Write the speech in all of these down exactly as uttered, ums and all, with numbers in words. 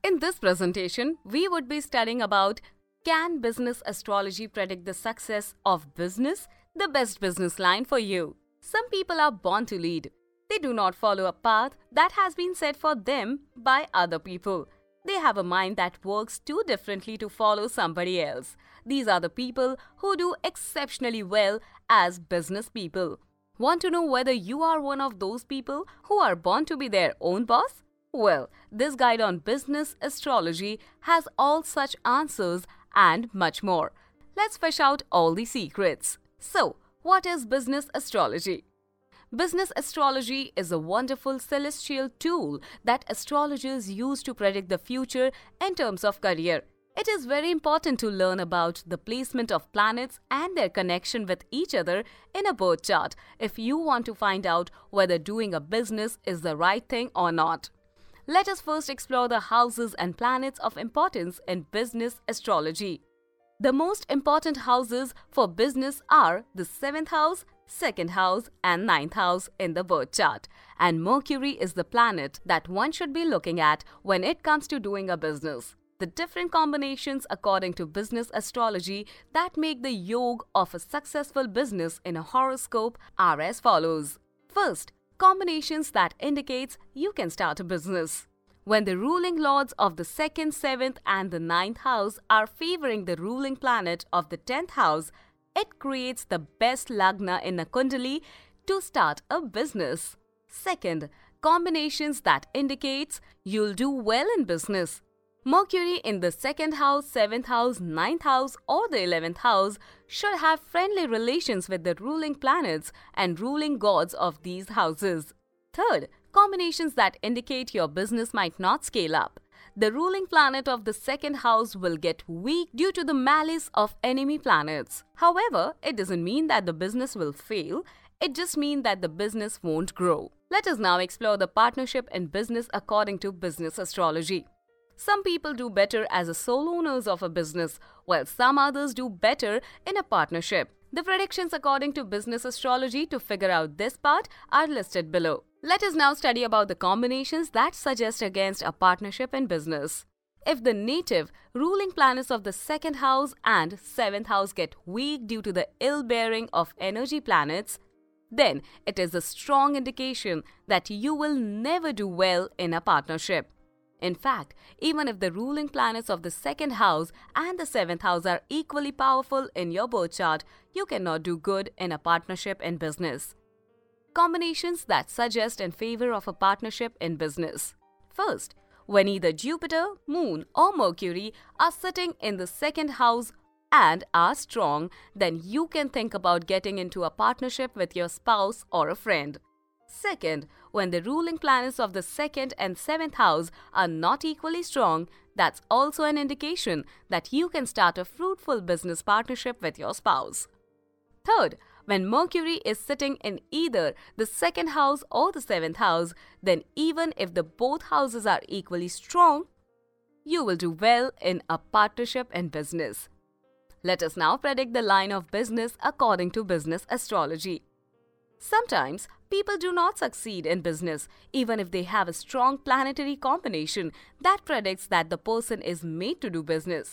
In this presentation, we would be studying about, can business astrology predict the success of business? The best business line for you. Some people are born to lead. They do not follow a path that has been set for them by other people. They have a mind that works too differently to follow somebody else. These are the people who do exceptionally well as business people. Want to know whether you are one of those people who are born to be their own boss? Well, this guide on business astrology has all such answers and much more. Let's fish out all the secrets. So, what is business astrology? Business astrology is a wonderful celestial tool that astrologers use to predict the future in terms of career. It is very important to learn about the placement of planets and their connection with each other in a birth chart if you want to find out whether doing a business is the right thing or not. Let us first explore the houses and planets of importance in business astrology. The most important houses for business are the seventh house, second house and ninth house in the birth chart. And Mercury is the planet that one should be looking at when it comes to doing a business. The different combinations according to business astrology that make the yoga of a successful business in a horoscope are as follows. First, combinations that indicates you can start a business. When the ruling lords of the second, seventh and the ninth house are favoring the ruling planet of the tenth house, it creates the best lagna in a kundali to start a business. Second, combinations that indicates you'll do well in business. Mercury in the second house, seventh house, ninth house or the eleventh house should have friendly relations with the ruling planets and ruling gods of these houses. Third, combinations that indicate your business might not scale up. The ruling planet of the second house will get weak due to the malice of enemy planets. However, it doesn't mean that the business will fail. It just means that the business won't grow. Let us now explore the partnership in business according to business astrology. Some people do better as a sole owners of a business, while some others do better in a partnership. The predictions according to business astrology to figure out this part are listed below. Let us now study about the combinations that suggest against a partnership in business. If the native ruling planets of the second house and seventh house get weak due to the ill-bearing of energy planets, then it is a strong indication that you will never do well in a partnership. In fact, even if the ruling planets of the second house and the seventh house are equally powerful in your birth chart, you cannot do good in a partnership in business. Combinations that suggest in favor of a partnership in business. First, when either Jupiter, Moon or Mercury are sitting in the second house and are strong, then you can think about getting into a partnership with your spouse or a friend. Second, when the ruling planets of the second and seventh house are not equally strong, that's also an indication that you can start a fruitful business partnership with your spouse. Third, when Mercury is sitting in either the second house or the seventh house, then even if the both houses are equally strong, you will do well in a partnership in business. Let us now predict the line of business according to business astrology. Sometimes, people do not succeed in business even if they have a strong planetary combination that predicts that the person is made to do business.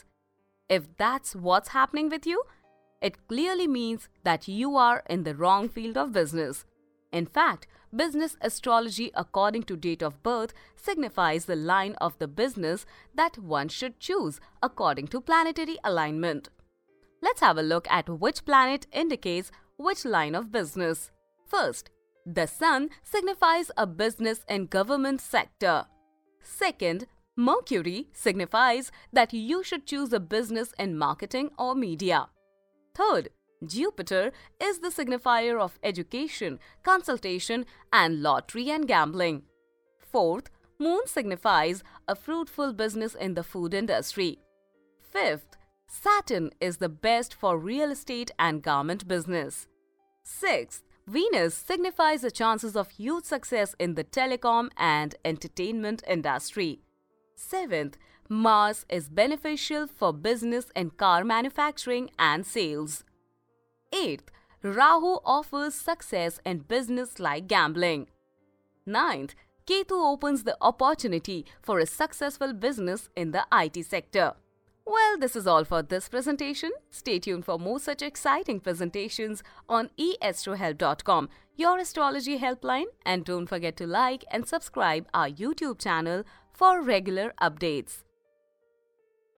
If that's what's happening with you, it clearly means that you are in the wrong field of business. In fact, business astrology according to date of birth signifies the line of the business that one should choose according to planetary alignment. Let's have a look at which planet indicates which line of business. First, the Sun signifies a business in government sector. Second, Mercury signifies that you should choose a business in marketing or media. Third, Jupiter is the signifier of education, consultation and lottery and gambling. Fourth, Moon signifies a fruitful business in the food industry. Fifth, Saturn is the best for real estate and garment business. Sixth, Venus signifies the chances of huge success in the telecom and entertainment industry. Seventh, Mars is beneficial for business in car manufacturing and sales. Eighth, Rahu offers success in business like gambling. Ninth, Ketu opens the opportunity for a successful business in the I T sector. Well, this is all for this presentation. Stay tuned for more such exciting presentations on e astro help dot com, your astrology helpline, and don't forget to like and subscribe our YouTube channel for regular updates.